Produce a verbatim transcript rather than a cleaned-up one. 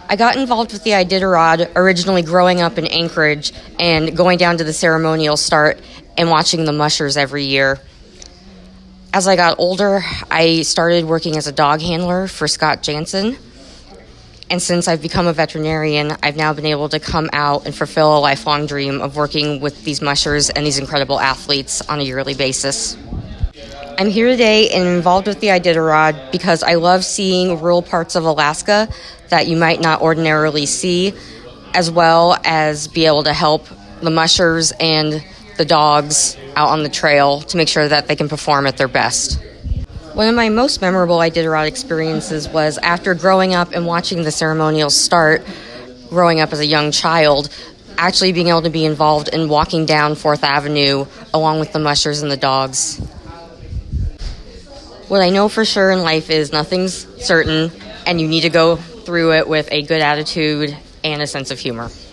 I got involved with the Iditarod originally growing up in Anchorage and going down to the ceremonial start and watching the mushers every year. As I got older, I started working as a dog handler for Scott Jansen. And since I've become a veterinarian, I've now been able to come out and fulfill a lifelong dream of working with these mushers and these incredible athletes on a yearly basis. I'm here today and involved with the Iditarod because I love seeing rural parts of Alaska that you might not ordinarily see, as well as be able to help the mushers and the dogs out on the trail to make sure that they can perform at their best. One of my most memorable Iditarod experiences was after growing up and watching the ceremonial start, growing up as a young child, actually being able to be involved in walking down Fourth Avenue along with the mushers and the dogs. What I know for sure in life is nothing's certain, and you need to go through it with a good attitude and a sense of humor.